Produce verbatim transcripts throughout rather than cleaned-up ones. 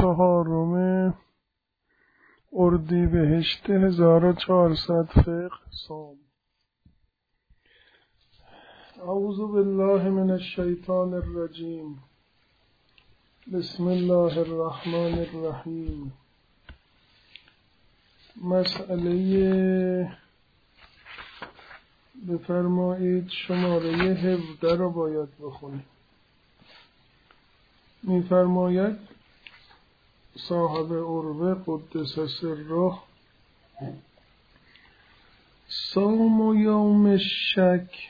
چهارم اردیبهشت هزار و چهارصد فقه صوم. اعوذ بالله من الشیطان الرجیم. بسم الله الرحمن الرحیم. مسئله بفرمایید شماره هفده را باید بخونید. می‌فرماید صاحب عروه قدس سره: صوم یوم الشک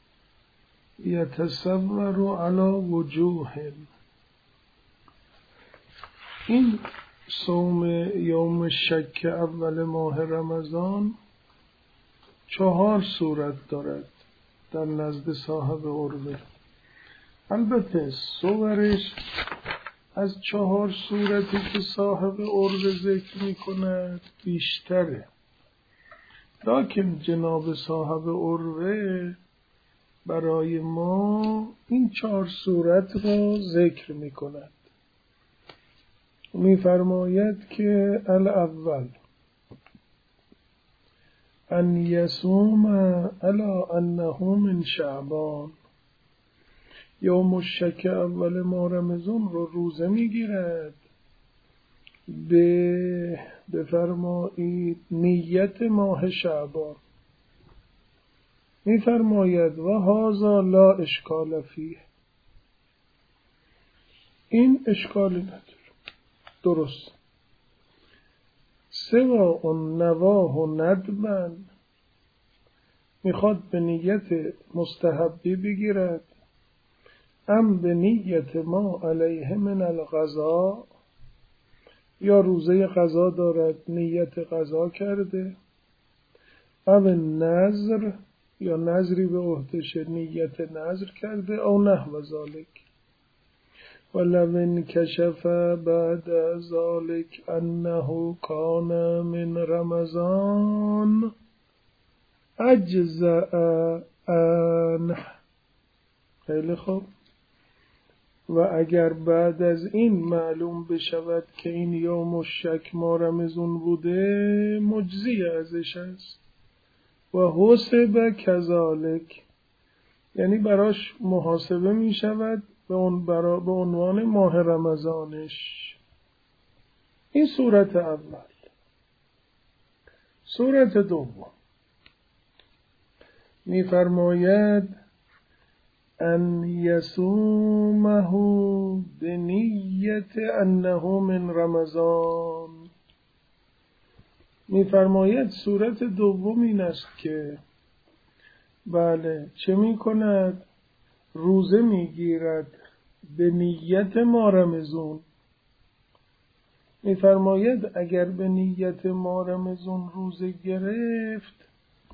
یتصور علی وجوه. این صوم یوم شک اول ماه رمضان چهار صورت دارد در نزد صاحب عروه. البته صورش از چهار صورتی که صاحب عروه ذکر می کند بیشتره، لکن جناب صاحب عروه برای ما این چهار صورت را ذکر می کند. می فرماید که الاول ان یصوم علی انه من شعبان. یوم الشک اول ماه رمضان رو روزه میگیرد به بفرمایید نیت ماه شعبان. میفرماید و هذا لا اشکال فیه، این اشکالی نداره، درست. سوا نواه و ندبن، میخواد به نیت مستحبی بگیرد، ام به نیت ما علیه من القضا، یا روزه قضا دارد نیت قضا کرده، او نذر یا نذری به عهدش نیت نذر کرده، او نحو ذالک. ولو انکشف بعد ذالک انه کان من رمضان اجزاء عنه. خیلی خوب. و اگر بعد از این معلوم بشود که این یوم الشک ماه رمضان بوده، مجزی ازش است. و حسب کذالک، یعنی براش محاسبه می شود به اون برا به عنوان ماه رمضانش. این صورت اول. صورت دوم می فرماید ان یصومه بنیت انه من رمضان. می‌فرماید صورت دوم این است که بله چه می‌کند؟ روزه می‌گیرد به نیت ماه رمضان. می‌فرماید اگر به نیت ماه رمضان روزه گرفت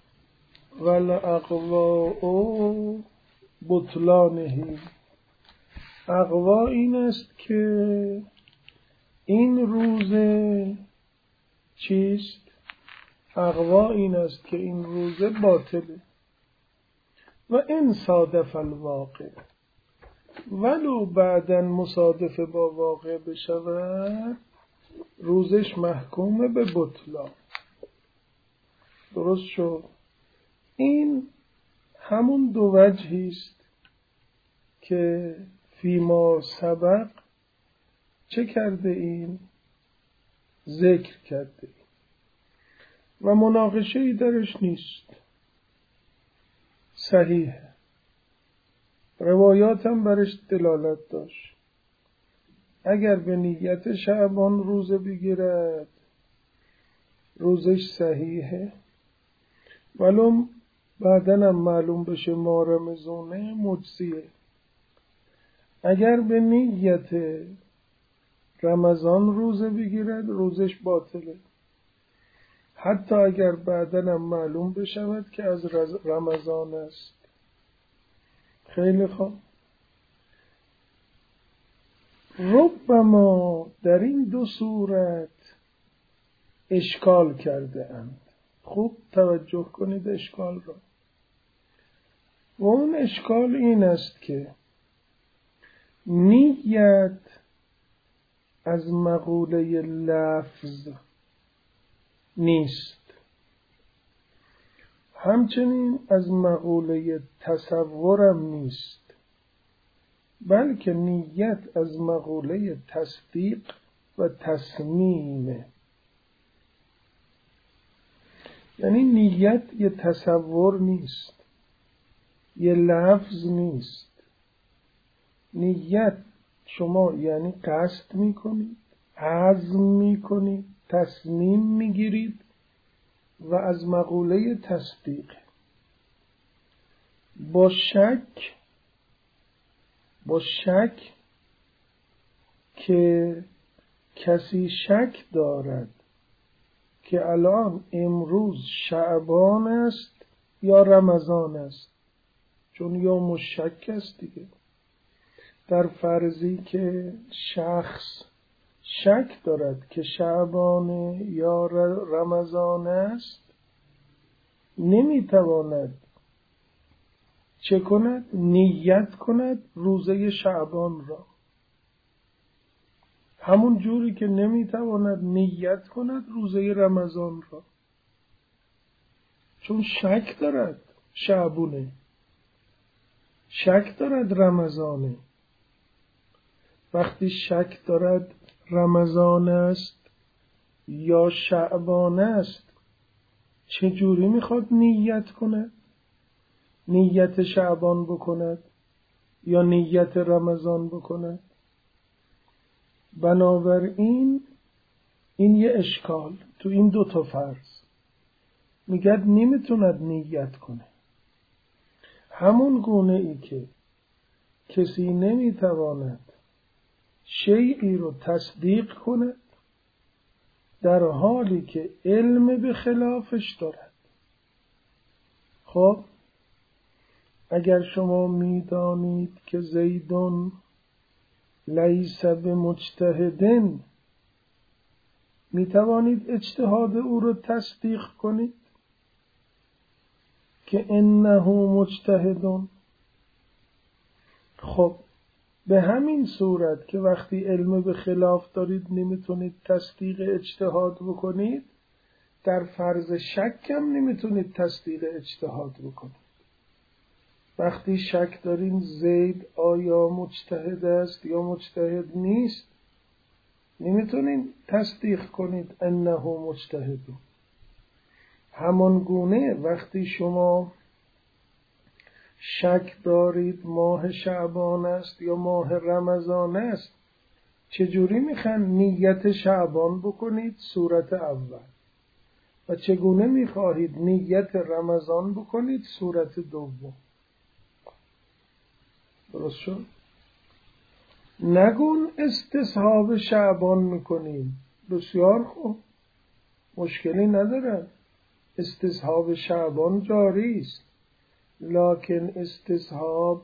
والاقواء بطلانهی، اقوا این است که این روزه چیست؟ اقوا این است که این روزه باطله. و این صادف الواقع، ولو بعداً مصادف با واقع بشود، روزش محکومه به بطلان. درست شد؟ این همون دو وجهی است که فیما سبق چه کرده این؟ ذکر کرده این. و مناقشه‌ای درش نیست، صحیح. روایات هم برش دلالت داشت. اگر به نیت شعبان روزه بگیرد روزش صحیحه، ولو بعداً هم معلوم بشه ماه رمضانه، مجزیه. اگر به نیت رمضان روزه بگیرد روزش باطله، حتی اگر بعداً هم معلوم بشود که از رمضان است. خیلی خوب. ربما در این دو صورت اشکال کرده اند. خوب توجه کنید اشکال را. و اون اشکال این است که نیت از مقوله لفظ نیست، همچنین از مقوله تصورم نیست، بلکه نیت از مقوله تصدیق و تصمیمه. یعنی نیت یه تصور نیست، یه لفظ نیست. نیت شما یعنی قصد میکنید، عزم میکنید، تصمیم میگیرید و از مقوله تصدیق. با شک با شک که کسی شک دارد که الان امروز شعبان است یا رمضان است، چون یوم الشک است دیگه. در فرضی که شخص شک دارد که شعبان یا رمضان است، نمیتواند چه کند؟ نیت کند روزه شعبان را. همون جوری که نمیتواند نیت کند روزه رمضان را، چون شک دارد شعبونه، شک دارد رمضانه. وقتی شک دارد رمضان است یا شعبان است، چجوری میخواد نیت کند؟ نیت شعبان بکند یا نیت رمضان بکند؟ بنابراین این یه اشکال تو این دو تا فرض. میگه نمیتوند نیت کنه. همون گونه ای که کسی نمیتواند شیئی رو تصدیق کند در حالی که علم به خلافش دارد. خب اگر شما میدانید که زیدون لیس بمجتهدن، میتوانید اجتهاد او رو تصدیق کنید که انه مجتهدون. خب به همین صورت که وقتی علم به خلاف دارید نمیتونید تصدیق اجتهاد بکنید، در فرض شک هم نمیتونید تصدیق اجتهاد بکنید. وقتی شک دارین زید آیا مجتهد است یا مجتهد نیست، نمیتونین تصدیق کنید انه مجتهد. همان گونه وقتی شما شک دارید ماه شعبان است یا ماه رمضان است، چجوری میخوان نیت شعبان بکنید صورت اول و چگونه میخواهید نیت رمضان بکنید صورت دوم؟ درست شد؟ نگون استصحاب شعبان میکنیم، بسیار خوب، مشکلی نداره، استصحاب شعبان جاری است، لکن استصحاب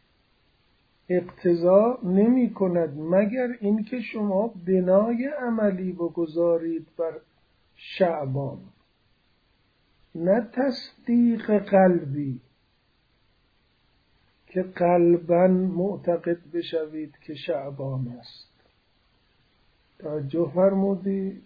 اقتضا نمی کند مگر اینکه شما بنای عملی بگذارید بر شعبان، نه تصدیق قلبی که قلباً معتقد بشوید که شعبان است. توجه فرمودید؟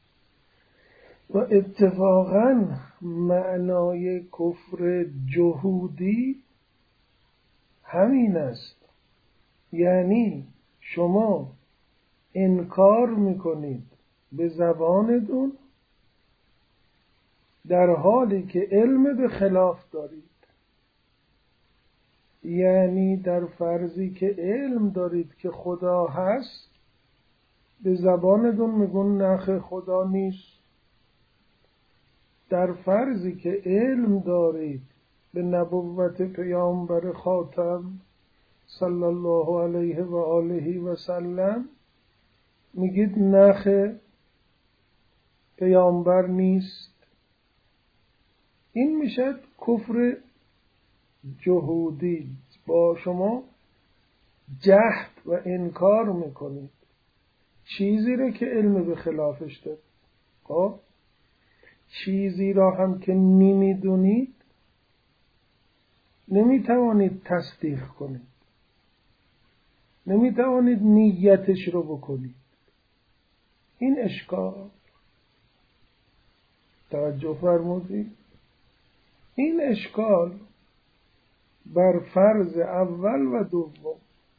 و اتفاقاً معنای کفر جهودی همین است، یعنی شما انکار میکنید به زبانتون در حالی که علم به خلاف دارید. یعنی در فرضی که علم دارید که خدا هست، به زبانتون میگون نخ خدا نیست. در فرضی که علم دارید به نبوت پیامبر خاتم صلی الله علیه و آله و سلم، میگید نخ پیامبر نیست. این میشه کفر جهودی. با شما جهد و انکار میکنید چیزی را که علم به خلافش دارد. خب چیزی را هم که نمیدونید نمیتوانید تصدیق کنید، نمیتوانید نیتش رو بکنید. این اشکال توجه فرمودید، این اشکال بر فرض اول و دوم.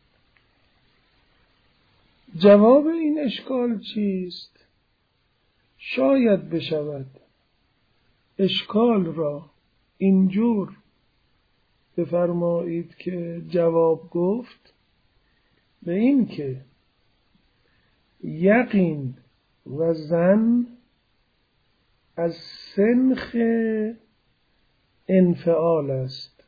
جواب این اشکال چیست؟ شاید بشود اشکال را اینجور بفرمایید که جواب گفت به این که یقین و ظن از سنخ انفعال است.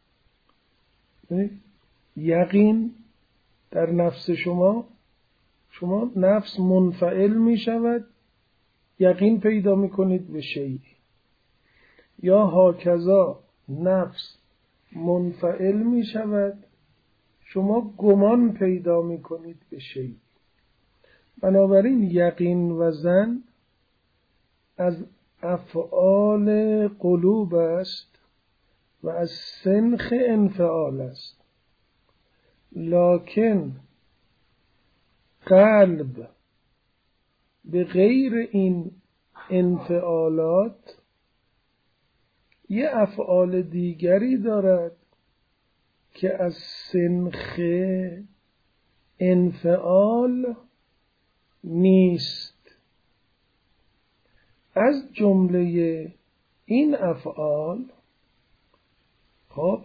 یقین در نفس شما، شما نفس منفعل می شود، یقین پیدا می کنید به شیء، یا هاکذا نفس منفعل می شود، شما گمان پیدا می کنید به شیء. بنابراین یقین و ظن از افعال قلوب است و از سنخ انفعال است، لکن قلب به غیر این انفعالات یه افعال دیگری دارد که از سنخ انفعال نیست. از جمله این افعال خب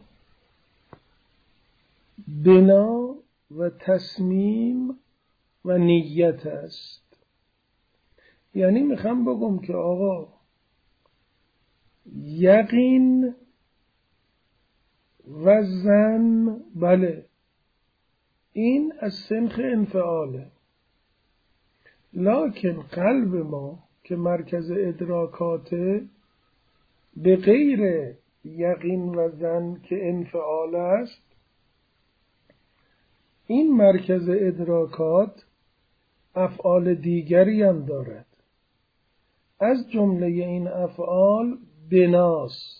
بنا و تصمیم و نیت است. یعنی میخوام بگم که آقا یقین و ظن بله این از سنخ انفعاله، لکن قلب ما که مرکز ادراکاته به غیر یقین و ظن که انفعال است، این مرکز ادراکات افعال دیگری هم دارد. از جمله این افعال بناس،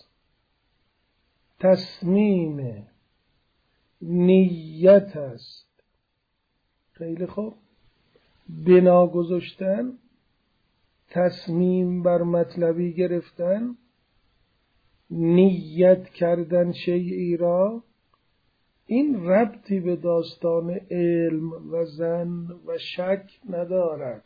تصمیم، نیت است. خیلی خوب، بنا گذاشتن، تصمیم بر مطلبی گرفتن، نیت کردن شیئی را، این ربطی به داستان علم و ظن و شک ندارد.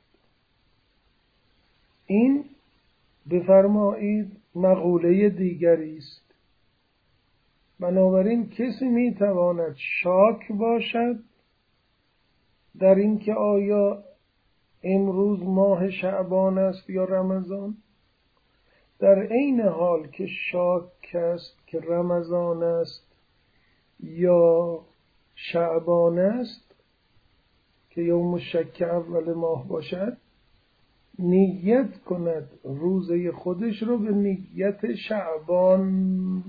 این بفرمایید مقوله دیگری است. بنابراین کسی میتواند شاک باشد در اینکه آیا امروز ماه شعبان است یا رمضان، در عین حال که شاک است که رمضان است یا شعبان است که یوم شک اول ماه باشد، نیت کند روزه خودش رو به نیت شعبان،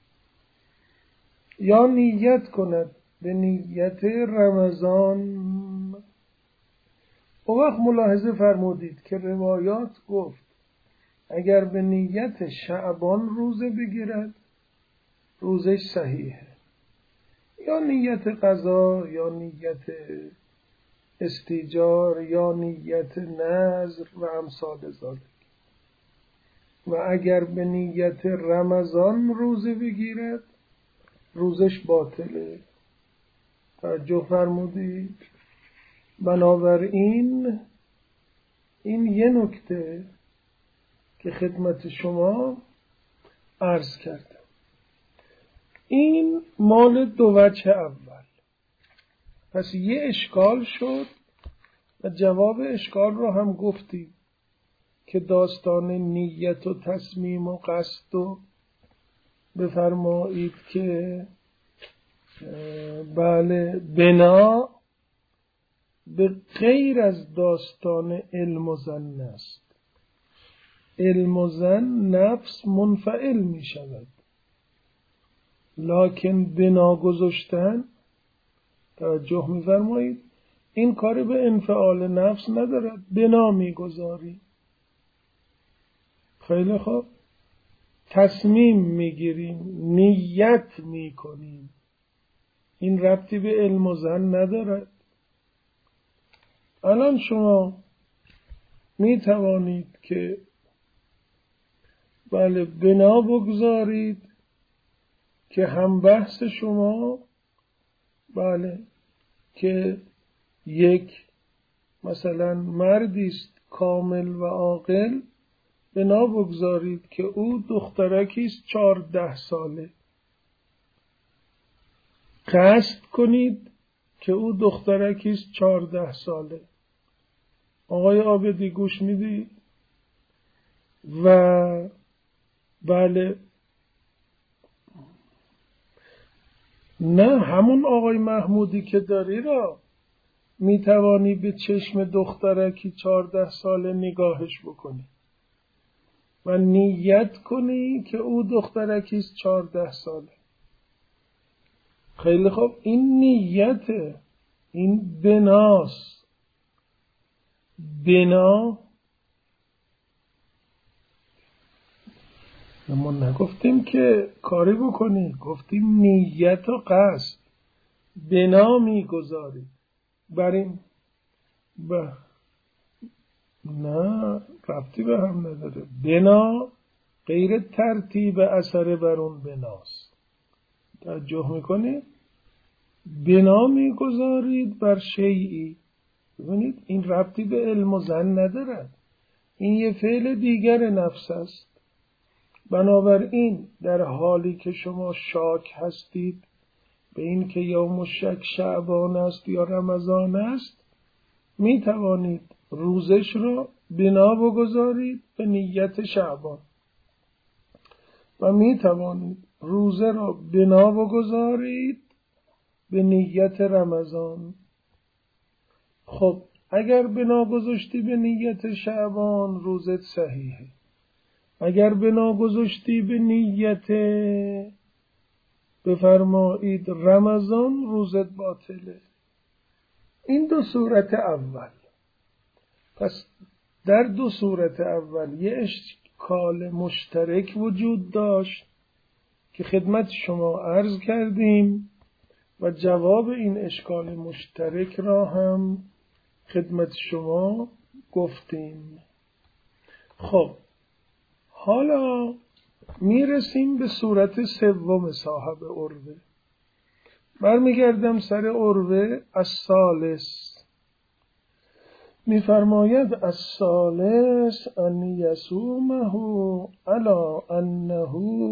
یا نیت کند به نیت رمضان. او وقت ملاحظه فرمودید که روایات گفت اگر به نیت شعبان روزه بگیرد روزش صحیحه، یا نیت قضا یا نیت استیجار یا نیت نذر و امثال ذالک. و اگر به نیت رمضان روزه بگیرد روزش باطله. توجه فرمودید؟ بنابراین این یه نکته که خدمت شما عرض کردم. این مال دو وجه اول. پس یه اشکال شد و جواب اشکال رو هم گفتیم که داستان نیت و تصمیم و قصد و بفرمایید که بله بنا به غیر از داستان علم و ظن است. علم و ظن نفس منفعل می شود، لکن بنا گذاشتن، توجه می فرمایید، این کار به انفعال نفس ندارد، بنا می گذاری. خیلی خوب، تصمیم می گیریم، نیت می کنیم، این ربطی به علم و ظن ندارد. الان شما می توانید که بله بنا بگذارید که هم بحث شما بله که یک مثلا مردی است کامل و عاقل، بنا بگذارید که او دخترکی است چهارده ساله، قصد کنید که او دخترکی است چهارده ساله. آقای عابدی گوش میدی؟ و بله نه همون آقای محمودی که داری را میتوانی به چشم دخترکی چهارده ساله نگاهش بکنی و نیت کنی که او دخترکی است چهارده ساله. خیلی خوب، این نیته، این بناست. بنا ما نگفتیم که کاری بکنی، گفتیم نیت و قصد. بنا میگذاری بر این به نه ربطی به هم نداره. بنا غیر ترتیب اثر بر اون بناست. توجه میکنید؟ بنا میگذارید بر شیئی. ببینید این ربطی به علم و زن نداره، این یه فعل دیگر نفس است. بنابراین در حالی که شما شاک هستید به این که یوم الشک شعبان است یا رمضان است، می توانید روزش را بنا بگذارید به نیت شعبان و می توانید روزه را بنا بگذارید به نیت رمضان. خب اگر بنا گذاشتی به نیت شعبان روزت صحیحه، اگر بنا گذاشتی به نیت بفرمایید رمضان روزت باطله. این دو صورت اول. پس در دو صورت اول یه اشکال مشترک وجود داشت که خدمت شما عرض کردیم و جواب این اشکال مشترک را هم خدمت شما گفتیم. خب حالا میرسیم به صورت سوم صاحب عروه. برمیگردم سر عروه الثالث. میفرماید الثالث ان یصومه علی انه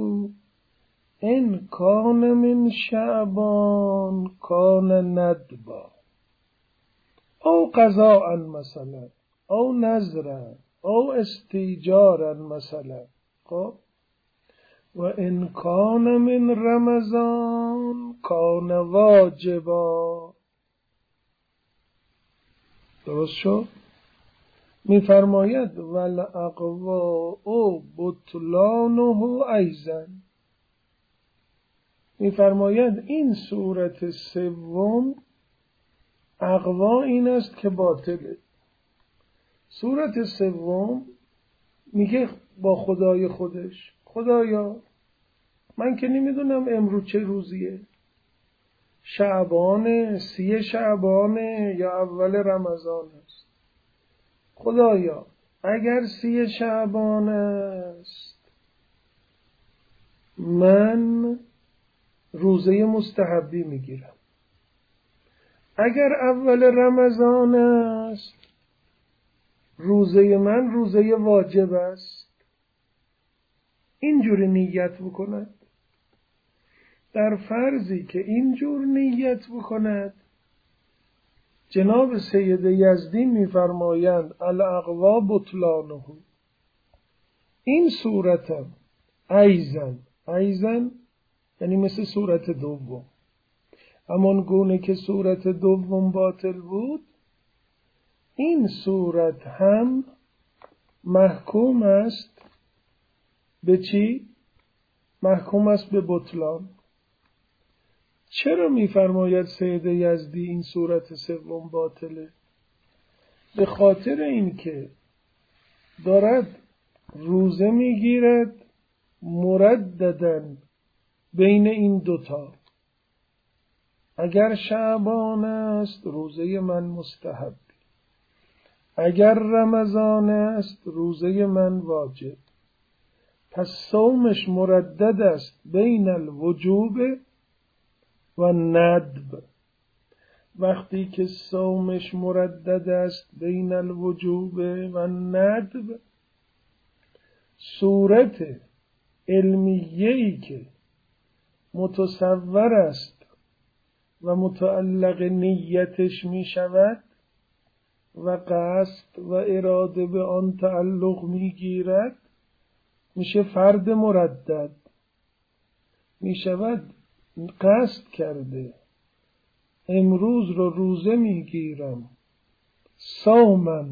ان کان من شعبان کان ندبا او قضاء مثلا او نذرا او استیجارا مثلا. خب و ان کان من رمضان کان واجبا. درست شد؟ میفرماید ول اقوا بطلانه ایضا. میفرماید این صورت سوم اقوا این است که باطله. صورت سوم میگه با خدای خودش خدایا من که نمیدونم امروز چه روزیه، شعبانه، سی شعبانه یا اول رمضان است. خدایا اگر سی شعبان است من روزه مستحبی میگیرم، اگر اول رمضان است روزه من روزه واجب است. اینجور نیت بکند. در فرضی که اینجور نیت بکند جناب سید یزدی میفرمایند الاقوا بطلانه. این صورتم ایزن ایزن یعنی مثل صورت دوم، همان گونه که صورت دوم باطل بود این صورت هم محکوم است به چی؟ محکوم است به بطلان. چرا میفرماید سید یزدی این صورت سوم باطله؟ به خاطر اینکه دارد روزه میگیرد مرددن بین این دوتا. اگر شعبان است روزه من مستحب، اگر رمضان است روزه من واجب، پس صومش مردد است بین الوجوب و ندب. وقتی که صومش مردد است بین الوجوب و ندب، صورت علمیه‌ای که متصور است و متعلق نیتش می شود و قصد و اراده به آن تعلق می گیرد، میشه فرد مردد. می شود قصد کرده امروز رو روزه می گیرم صوما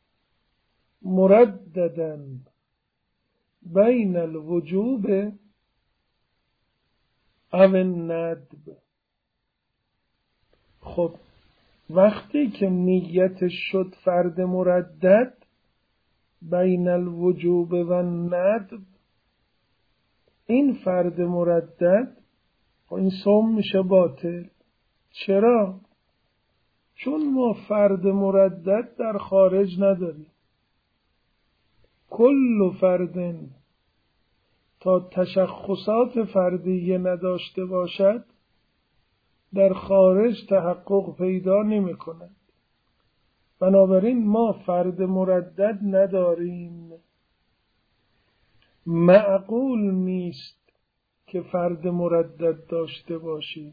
مرددا بین الوجوب او الندب. خب وقتی که نیتش شد فرد مردد بین الوجوب و الندب، این فرد مردد این صوم میشه باطل. چرا؟ چون ما فرد مردد در خارج نداریم. کل فرد تا تشخصات فردیه نداشته باشد در خارج تحقق پیدا نمی کند. بنابراین ما فرد مردد نداریم. معقول نیست که فرد مردد داشته باشیم.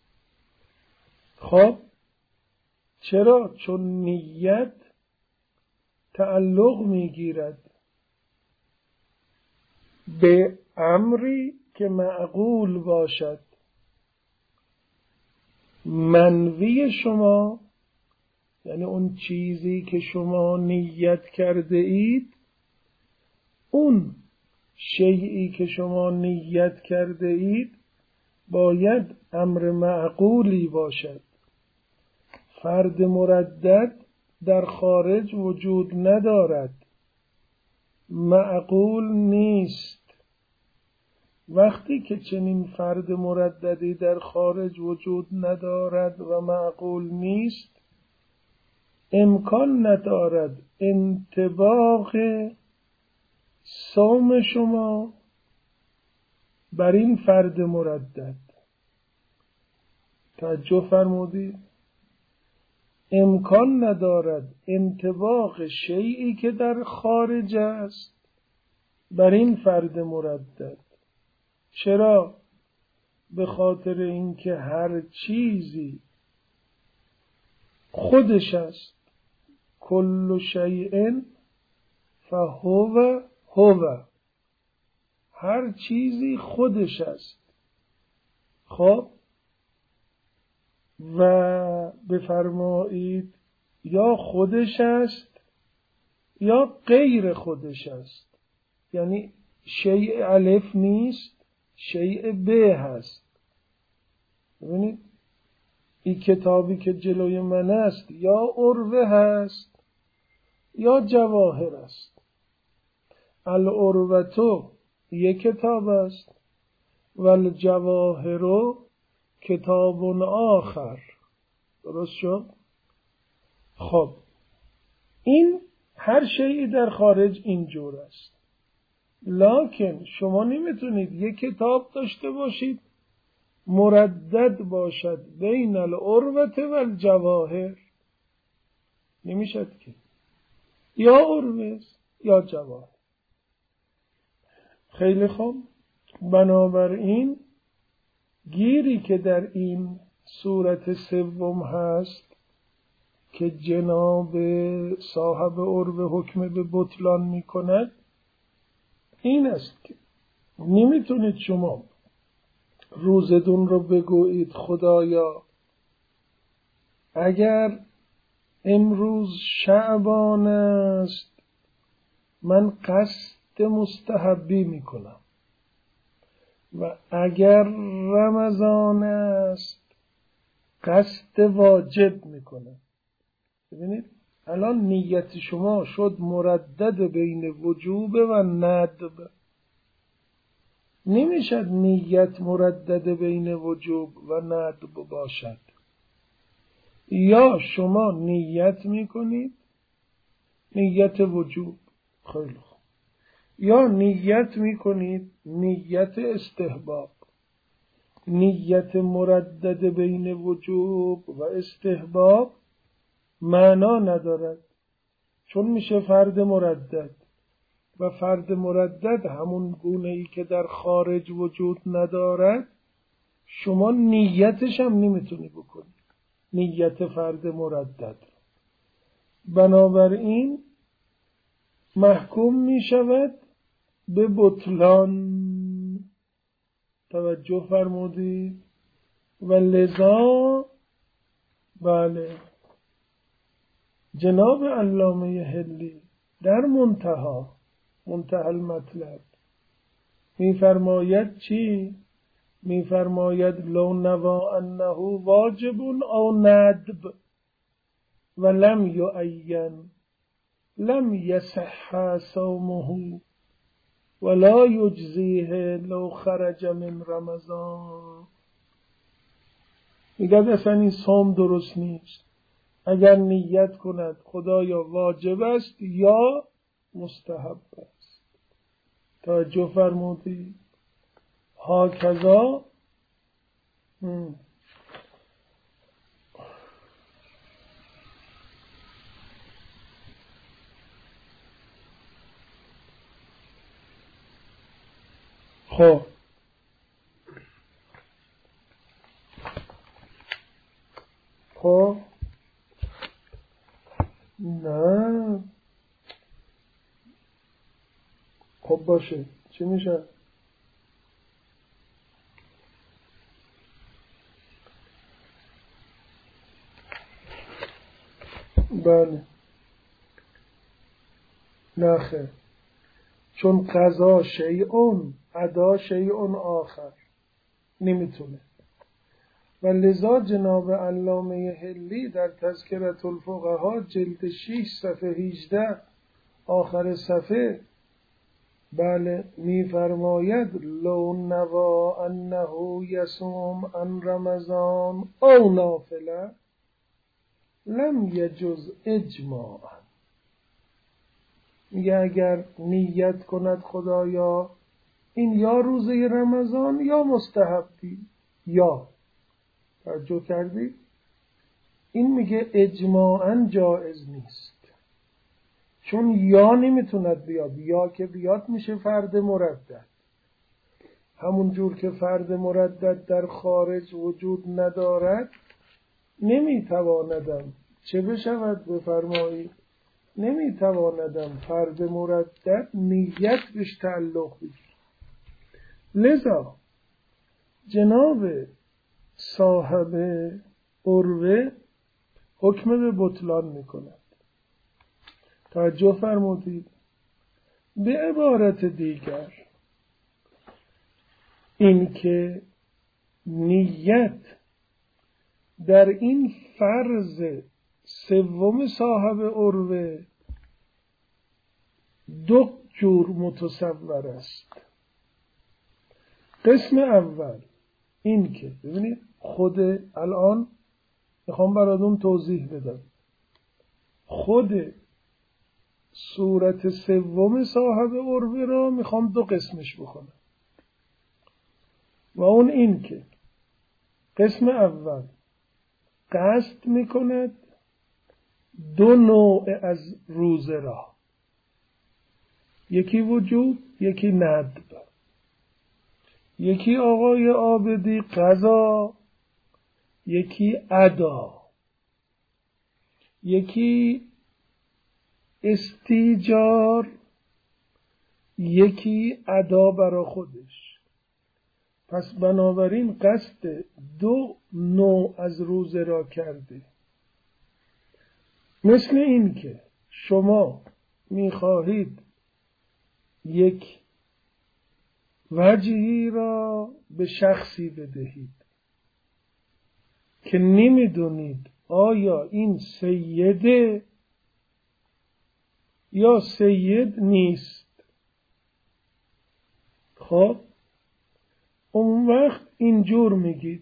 خب چرا؟ چون نیت تعلق میگیرد به امری که معقول باشد. منوی شما یعنی اون چیزی که شما نیت کرده اید، اون شیئی که شما نیت کرده اید باید امر معقولی باشد. فرد مردد در خارج وجود ندارد، معقول نیست. وقتی که چنین فرد مرددی در خارج وجود ندارد و معقول نیست، امکان ندارد انطباق صوم شما بر این فرد مردد. توجه فرمودید؟ امکان ندارد انطباق شیئی که در خارج است بر این فرد مردد. چرا؟ به خاطر اینکه هر چیزی خودش است. کل شیء فهو هو، هر چیزی خودش است. خب و بفرمایید یا خودش است یا غیر خودش است. یعنی شیء الف نیست، شیء ب هست. ببینید این کتابی که جلوی من است یا عروه هست یا جواهر است. العروة یک کتاب است و الجواهر کتاب آخر. درست شد؟ خب این هر شیئی در خارج اینجور است. لکن شما نمیتونید یک کتاب داشته باشید مردد باشد بین العروة و الجواهر. نمیشد که، یا عروه یا جواهر. خیلی خوب. بنابراین گیری که در این صورت سوم هست که جناب صاحب عروه حکم به بطلان می کند این است که نمیتونید شما روزتون رو بگویید خدایا اگر امروز شعبان است من قصد مستحبی میکنم و اگر رمضان است قصد واجب میکنم. ببینید الان نیت شما شد مردد بین وجوب و ندب. نمیشد نیت مردد بین وجوب و ندب باشد. یا شما نیت میکنید نیت وجوب. خیلی خوب. یا نیت میکنید نیت استحباب. نیت مردد بین وجوب و استحباب معنا ندارد، چون میشه فرد مردد و فرد مردد همون گونه ای که در خارج وجود ندارد، شما نیتش هم نمیتونی بکنی، نیت فرد مردد. بنابراین محکوم میشود به بطلان. توجه فرمودید؟ و لذا بله جناب علامه حلی در منتها منتهى المطلب میفرماید چی؟ میفرماید لو نوا انه واجب او ندب ولم یعین لم یصح صومه ولا یجزیه لو خرج من رمضان. میگه اصلا این صوم درست نیست اگر نیت کند خدایا واجب است یا مستحب است. توجه فرمودید؟ ها کذا خب خب نه خب باشه چی میشه؟ بله نه خیر، چون قضا شیئون ادا شیئون آخر نمیتونه. و لذا جناب علامه حلی در تذکرة الفقهاء جلد شش صفحه هجده آخر صفحه بله میفرماید لو نوا انه یصوم عن رمضان او نافله لم یجز اجماعا. میگه اگر نیت کند خدایا این یا روزه رمضان یا مستحبی یا. توجه کردی؟ این میگه اجماعا جایز نیست، چون یا نمیتوند بیاد. یا که بیاد میشه فرد مردد. همون جور که فرد مردد در خارج وجود ندارد نمیتواندم چه بشود بفرمایید؟ نمیتواندم فرد مردد نیت بهش تعلق بگیر. لذا جناب صاحب عروه حکم به بطلان میکند. توجه فرمودید؟ به عبارت دیگر این که نیت در این فرض سوم صاحب عروه دو جور متصور است. قسم اول این که ببینید خود الان میخوام براتون توضیح بدم، خود صورت سوم صاحب عروه را میخوام دو قسمش بکنم. و اون این که قسم اول قصد میکند دو نوع از روزه را، یکی وجوب یکی ندب. یکی آقای عابدی قضا، یکی ادا، یکی استیجار، یکی ادا برا خودش. پس بنابراین قصد دو نوع از روزه را کرده. مثل این که شما میخواهید یک وجهی را به شخصی بدهید که نمیدونید آیا این سیده یا سید نیست. خب اون وقت اینجور میگید،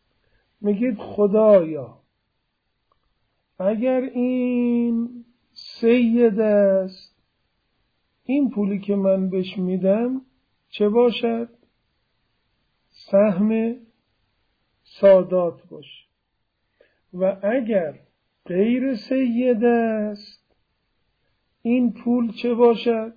میگید خدایا اگر این سید است، این پولی که من بهش میدم چه باشد؟ سهم سادات باشه. و اگر غیر سید است، این پول چه باشد؟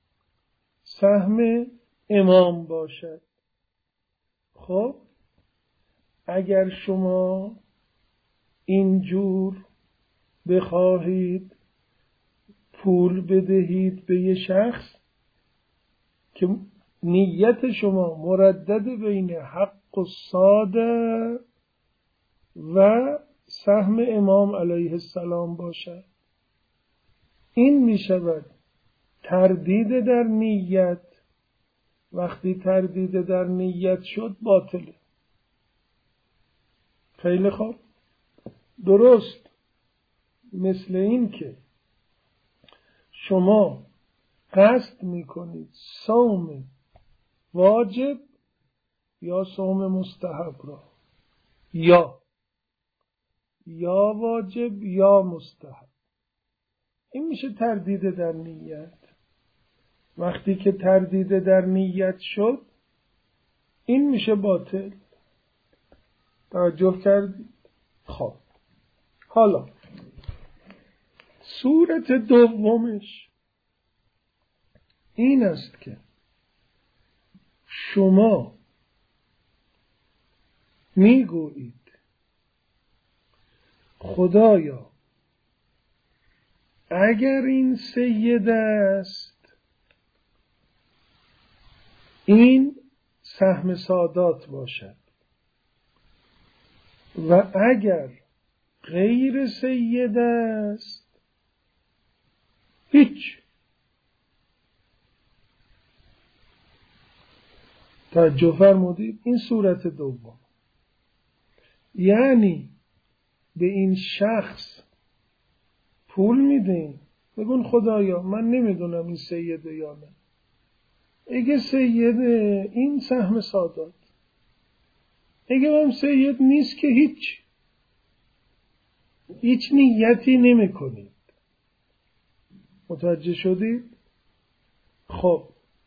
سهم امام باشد. خب اگر شما اینجور بخواهید پول بدهید به یه شخص که نیت شما مردد بین حق و صاده و سهم امام علیه السلام باشد، این می شود تردید در نیت. وقتی تردید در نیت شد باطله. خیلی خوب. درست مثل این که شما قصد میکنید صوم واجب یا صوم مستحب را، یا یا واجب یا مستحب، این میشه تردید در نیت. وقتی که تردید در نیت شد این میشه باطل. توجه کردید؟ خب حالا صورت دومش این است که شما میگویید خدایا اگر این سید است، این سهم سادات باشد، و اگر غیر سید است هیچ. توجه فرمودید؟ این صورت دوم. یعنی به این شخص پول میدین، بگون خدایا من نمیدونم این سیده یا نه، اگه سیده این سهم سادات، اگه هم سید نیست که هیچ هیچ نیتی نمی کنید. متوجه شدید؟ خب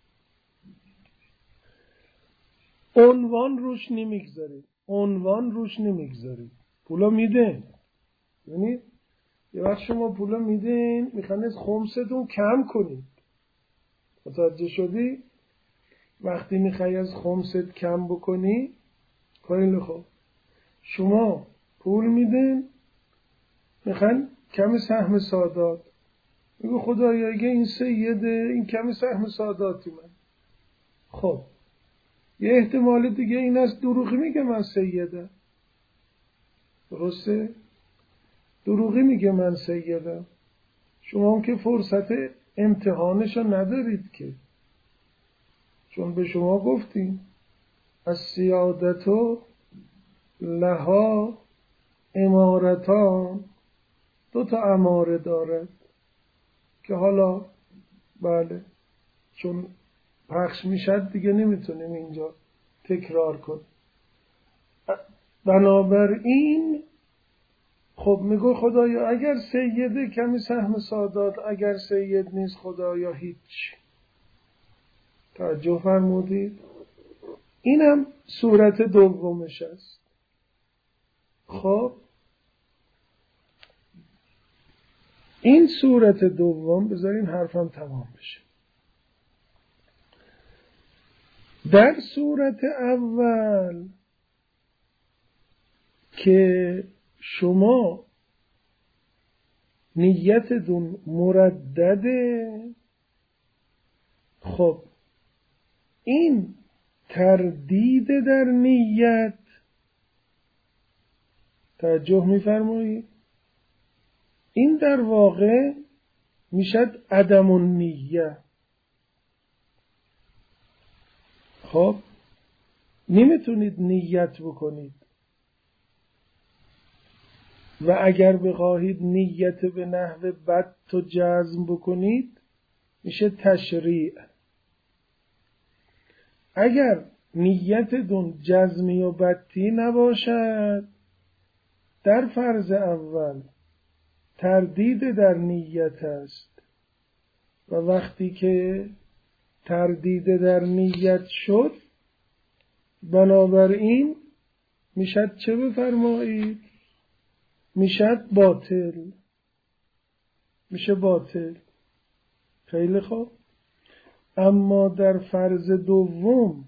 عنوان روش نمیگذارید، عنوان روش نمیگذارید، پولا میدین. یعنی یه وقت شما پولا میدین میخواین از خمستون کم کنید. متوجه شدی؟ وقتی میخوای از خمست کم بکنی، خیلی خوب، شما پول میدین میخواین کم سهم سادات، میگو خدایا اگه این سیده این کم سهم ساداتی من. خب یه احتمال دیگه این است دروغی میگه من سیده، درسته؟ دروغی میگه من سیدم. شما هم که فرصت امتحانشو ندارید که، چون به شما گفتیم از سیادتو لها امارتان، دو تا اماره دارد که حالا بله چون پخش میشد دیگه نمیتونیم اینجا تکرار کنیم. بنابراین خب میگو خدایا اگر سیده کمی سهم سادات، اگر سید نیست خدایا هیچ. توجه فرمودید؟ اینم صورت دومش است. خب این صورت دوم، بذارین حرفم تمام بشه. در صورت اول که شما نیتتون مردده، خب این تردید در نیت، توجه می‌فرمایید؟ این در واقع میشد عدم النیه. خب نمیتونید نیت بکنید، و اگر بخواهید نیت به نحو بد تو جزم بکنید میشه تشریع. اگر نیتتون جزمی و بدی نباشد، در فرض اول تردید در نیت است و وقتی که تردید در نیت شد بنابراین میشد چه بفرمایید؟ میشد باطل، میشه باطل. خیلی خوب. اما در فرض دوم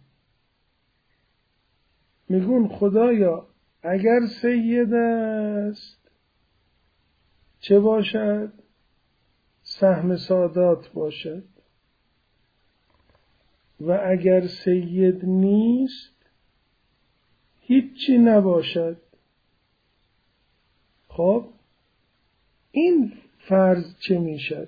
میگون خدایا اگر سید است چه باشد؟ سهم سادات باشد، و اگر سید نیست هیچی نباشد. خب این فرض چه میشد؟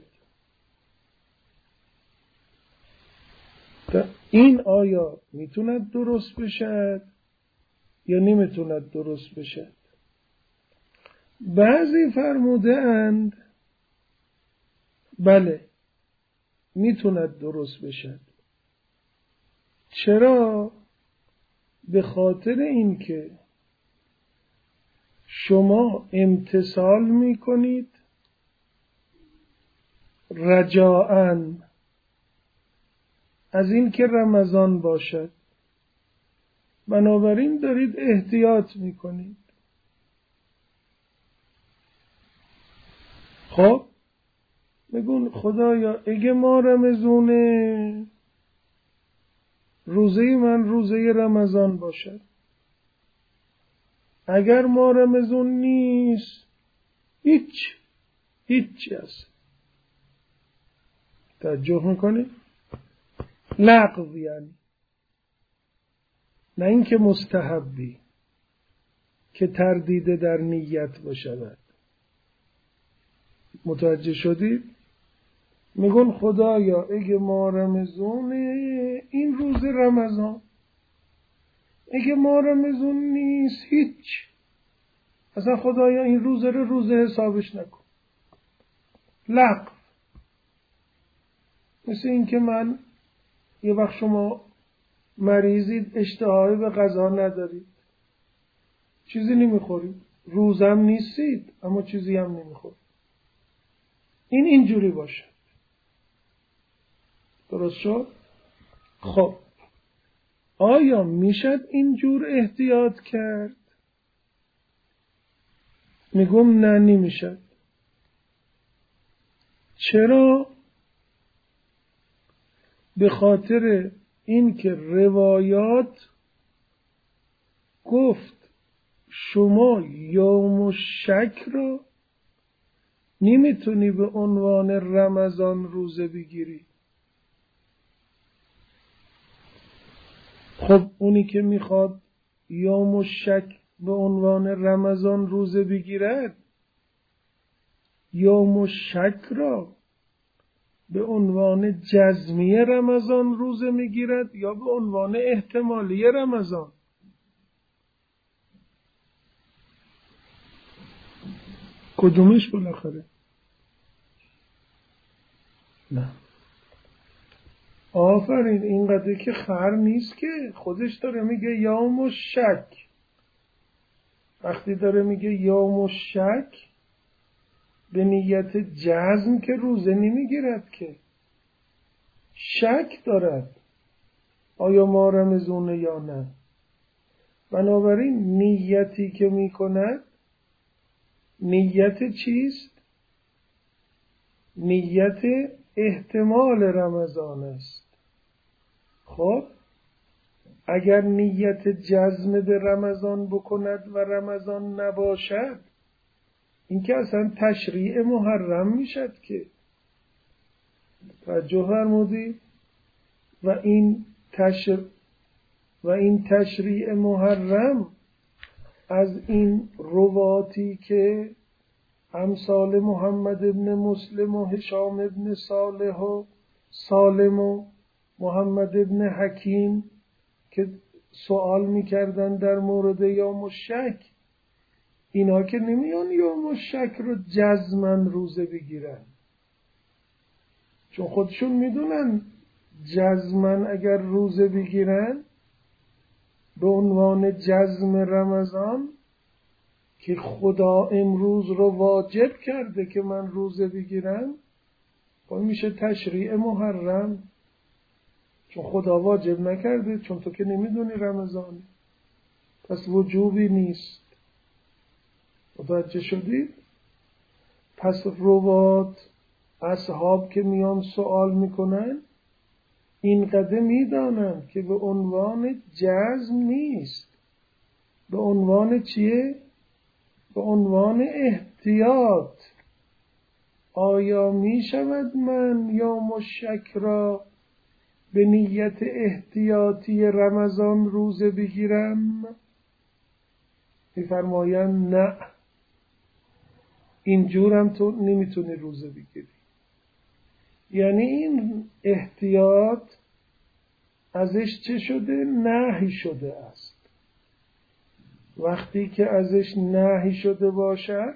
این آیا میتوند درست بشد یا نمیتوند درست بشد؟ بعضی فرموده اند بله میتوند درست بشد. چرا؟ به خاطر اینکه شما امتثال میکنید رجاءً از این که رمضان باشد، بنابراین دارید احتیاط میکنید. خب میگون خدایا اگه ما رمضونه روزه من روزه رمضان باشد، اگر ما رمضان نیست هیچ هیچی است. توجه میکنید؟ لغو یعنی، نه اینکه مستحبی که تردید در نیت باشد. متوجه شدید؟ میگن خدایا اگه ما رمضان این روز رمضان، اگه ما رمضان نیست هیچ، اصلا خدایا این روز رو روز حسابش نکن. لغو. مثل این که من یه وقت شما مریضید اشتهایی به غذا ندارید، چیزی نمیخورید، روزم نیستید اما چیزی هم نمیخورید. این اینجوری باشه. درست شد؟ خب آیا میشد اینجور احتیاط کرد؟ میگم نه نمیشد. چرا؟ به خاطر اینکه روایات گفت شما یوم شک رو نمیتونی به عنوان رمضان روزه بگیری. خب اونی که میخواد یوم شک به عنوان رمضان روزه بگیرد، یوم شک را به عنوان جزمی رمضان روزه میگیرد یا به عنوان احتمالی رمضان؟ کدومش بالاخره؟ نه. آفرین، اینقدر که خر نیست که خودش داره میگه یوم شک. وقتی داره میگه یوم شک به نیت جزم که روزه نمیگیرد، که شک دارد آیا ما رمضونه یا نه. بنابراین نیتی که میکند نیت چیست؟ نیت احتمال رمضان است. خب اگر نیت جزم به رمضان بکند و رمضان نباشد، این که اصلا تشریع محرم میشد که. توجه فرمودید؟ و این تشریع و این تشریع محرم از این رواتی که امثال محمد ابن مسلم و هشام ابن صالح و سالم و محمد ابن حکیم که سوال میکردن در مورد یوم الشک، اینا که نمیان یوم الشک رو جزمن روزه بگیرن، چون خودشون میدونن جزمن اگر روزه بگیرن به عنوان جزم رمضان که خدا امروز رو واجب کرده که من روزه بگیرم، با میشه تشریع محرم، چون خدا واجب نکرده، چون تو که نمیدونی رمضان، پس وجوبی نیست. متوجه شدید؟ پس روات اصحاب که میان سوال میکنن این قدر میدانن که به عنوان جزم نیست، به عنوان چیه؟ به عنوان احتیاط. آیا می شود من یا مشک را به نیت احتیاطی رمضان روزه بگیرم؟ میفرمایند نه، اینجورم تو نمیتونی روزه بگیری. یعنی این احتیاط ازش چه شده؟ نهی شده است. وقتی که ازش نهی شده باشد،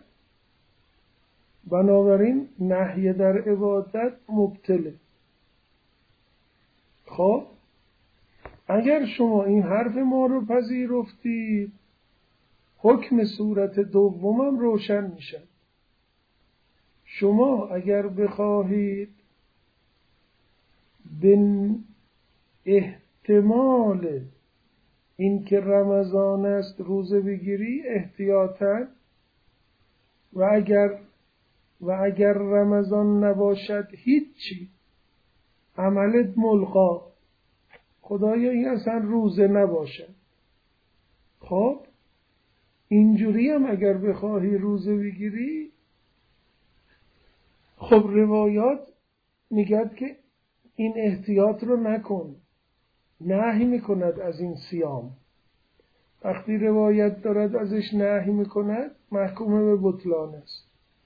بنابراین نهی در عبادت مبطله. خب اگر شما این حرف ما رو پذیرفتید، حکم صورت دومم روشن میشه. شما اگر بخواهید به احتمال این که رمضان است روزه بگیری احتیاطاً، و اگر و اگر رمضان نباشد هیچی، عملت ملغا، خدایا این اصلا روزه نباشد. خب اینجوری هم اگر بخواهی روزه بگیری، خب روایات میگد که این احتیاط رو نکن، نهی میکند از این صیام. وقتی روایت دارد ازش نهی میکند، محکوم به بطلان است.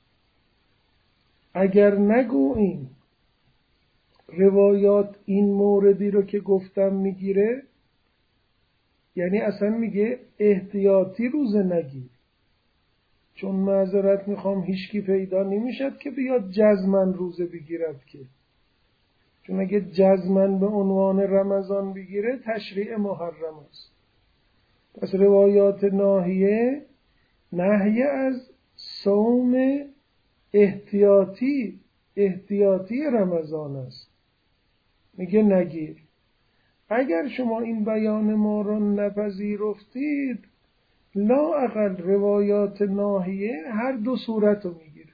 اگر نگوییم روایات این موردی رو که گفتم میگیره، یعنی اصلا میگه احتیاطی روزه نگیر، چون معذرت میخوام هیچکی پیدا نمیشد که بیاد جزمن روزه بگیرد که، چون اگه جزمن به عنوان رمضان بگیره تشریع محرم است. پس روایات ناهیه نهی از صوم احتیاطی احتیاطی رمضان است، میگه نگیر. اگر شما این بیان ما رو نپذیرفتید، لااقل روایات ناهیه هر دو صورت رو میگیره،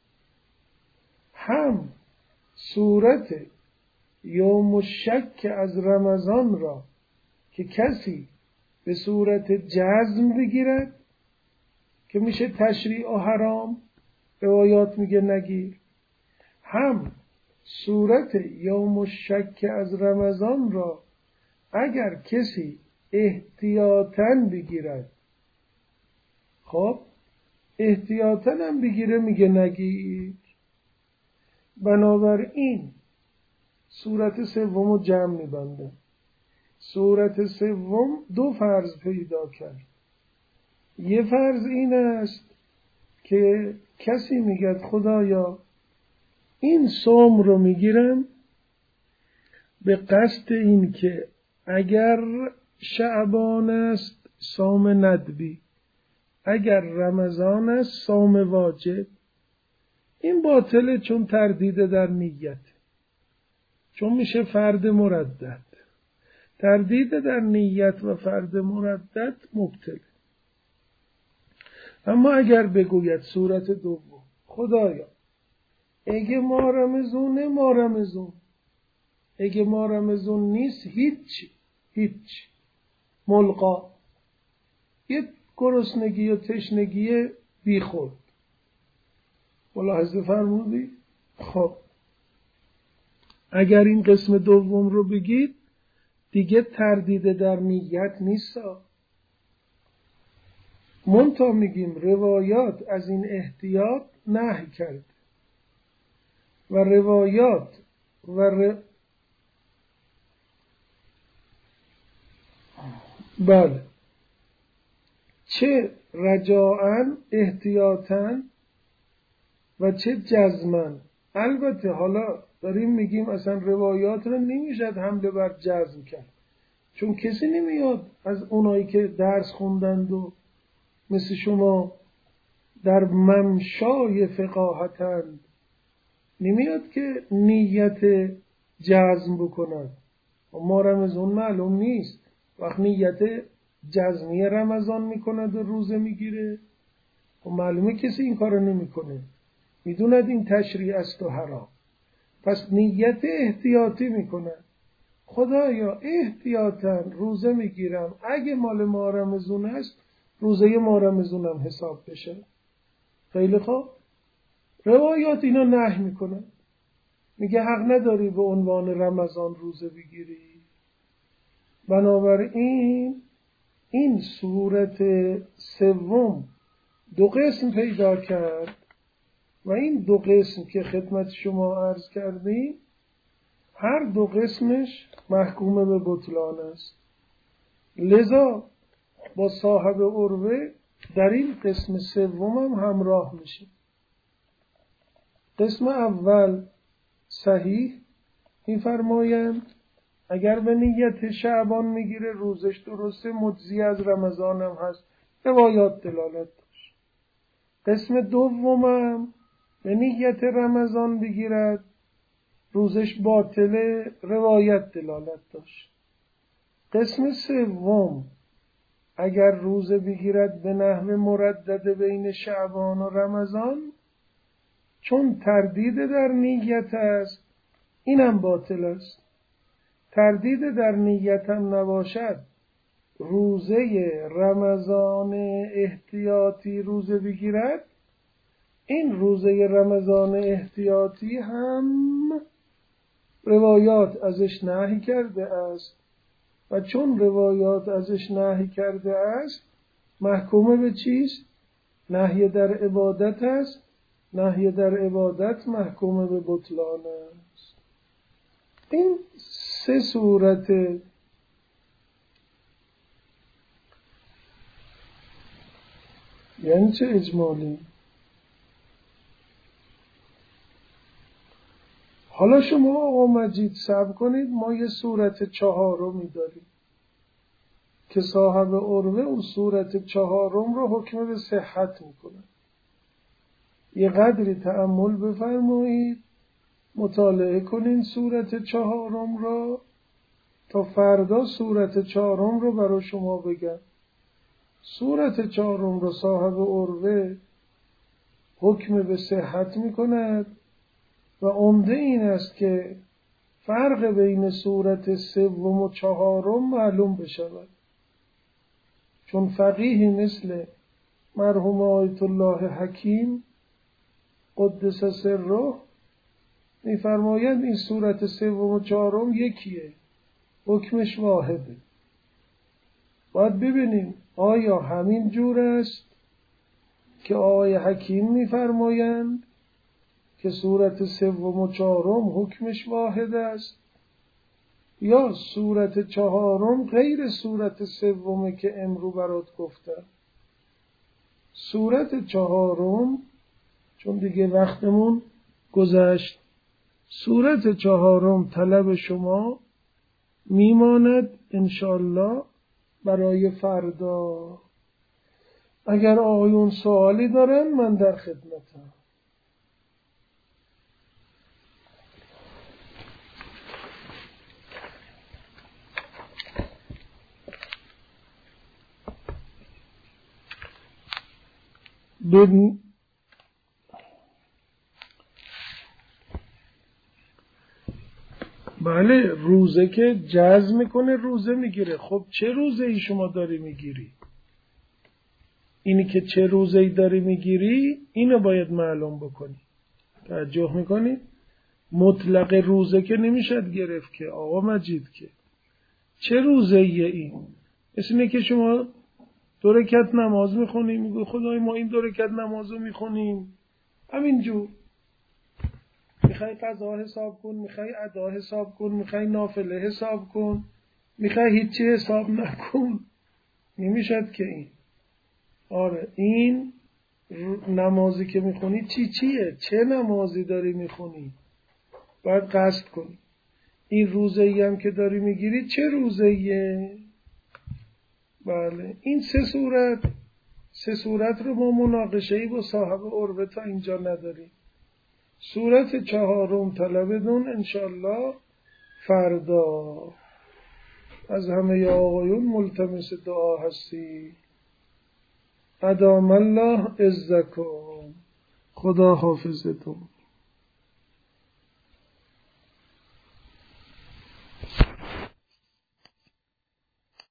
هم صورت یوم الشک از رمضان را که کسی به صورت جزم بگیرد که میشه تشریع و حرام، روایات میگه نگیر، هم صورت یوم الشک از رمضان را اگر کسی احتیاطاً بگیرد، خب احتیاطاً هم بگیره میگه نگیر. بنابراین صورت سوم جمع میبنده. صورت سوم دو فرض پیدا کرد. یه فرض این است که کسی میگه خدایا این صوم رو میگیرم به قصد این که اگر شعبان است صوم ندبی، اگر رمضان است صوم واجب. این باطله چون تردید در نیت، چون میشه فرد مردد. تردید در نیت و فرد مردد مبطل. اما اگر بگوید صورت دوم خدایا اگه ما رمضونه ما رمضون، اگه ما رمضون نیست هیچی هیچی ملغا، یه گرسنگی و تشنگی بی خود. ملاحظه فرمودی؟ خب اگر این قسم دوم رو بگید دیگه تردید در نیت نیست. منتها میگیم روایات از این احتیاط نهی کرد و روایات و ر... بله چه رجاءً احتیاطاً و چه جزماً. البته حالا داریم میگیم اصلا روایات رو نمیشد حمله بر جزم کرد، چون کسی نمیاد از اونایی که درس خوندند و مثل شما در ممشای فقاهتند، نمیاد که نیت جزم بکنند. ما رمضان معلوم نیست، وقت نیت جزمی رمضان میکند و روزه میگیره و معلومه کسی این کارو نمیکنه، میدوند این تشریع است و حرام، پس نیت احتیاطی میکنه. خدایا احتیاطاً روزه میگیرم، اگه مال ماه رمضان هست روزه ماه رمضانم حساب بشه. خیلی خوب، روایات اینا نهی میکنه، میگه حق نداری به عنوان رمضان روزه بگیری. بنابراین این صورت سوم دو قسم پیدا کرد و این دو قسم که خدمت شما عرض کردیم هر دو قسمش محکوم به بطلان است. لذا با صاحب عروه در این قسم سوم هم همراه میشه. قسم اول صحیح می‌فرمایند اگر به نیت شعبان میگیره روزش درسته، مجزی از رمضان هم هست، روایات دلالت داشت. قسم دومم به نیت رمضان بگیرد روزش باطله، روایت دلالت داشت. قسم سوم اگر روزه بگیرد به نحو مردد بین شعبان و رمضان، چون تردید در نیت است اینم باطل است. تردید در نیت هم نباشد، روزه رمضان احتیاطی روزه بگیرد، این روزه رمضان احتیاطی هم روایات ازش نهی کرده است و چون روایات ازش نهی کرده است محکومه به چیست؟ نهی در عبادت است. نهی در عبادت محکومه به بطلان است. این سه صورت یعنی چه اجمالی؟ حالا شما آقا مجید صبر کنید، ما یه صورت چهارمی داریم که صاحب عروه اون صورت چهارم رو حکم به صحت میکنه. یه قدری تأمل بفرمایید، مطالعه کنین صورت چهارم رو تا فردا صورت چهارم رو برای شما بگم. صورت چهارم رو صاحب عروه حکم به صحت میکند و عمده این است که فرق بین صورت سوم و چهارم معلوم بشود، چون فقیهی مثل مرحوم آیت الله حکیم قدس سره می‌فرمایند این صورت سوم و چهارم یکیه، حکمش واحده. باید ببینیم آیا همین جور است که آقای حکیم می‌فرمایند که صورت سوم و چهارم حکمش واحد است، یا صورت چهارم غیر صورت سومه که امرو برات گفتم. صورت چهارم، چون دیگه وقتمون گذشت، صورت چهارم طلب شما میماند انشالله برای فردا. اگر آقایون سوالی دارن من در خدمتم. ببین بله، روزه که جزم میکنه روزه میگیره. خب چه روزه ای شما داری میگیری؟ اینی که چه روزه ای داری میگیری اینو باید معلوم بکنی. توجه میکنی؟ مطلق روزه که نمیشد گرفت که آقا مجید، که چه روزه ایه این؟ مثل اینه که شما دو رکعت نماز میخونیم، میگو خدای ما این دو رکعت نماز رو میخونیم همینجور، میخوای قضا حساب کن، میخوای ادا حساب کن، میخوای نافله حساب کن، میخوای هیچی حساب نکن، نمیشد که این. آره این نمازی که میخونی چی چیه؟ چه نمازی داری میخونی؟ باید قصد کنی. این روزه‌ای هم که داری میگیری چه روزه‌ایه؟ بله این سه صورت سه صورت رو ما مناقشه‌ای با صاحب عربه تا اینجا نداریم. صورت چهارم طلبتون انشالله فردا. از همه آقایون ملتمس دعا هستی. ادام الله عزکم. خدا حافظتون.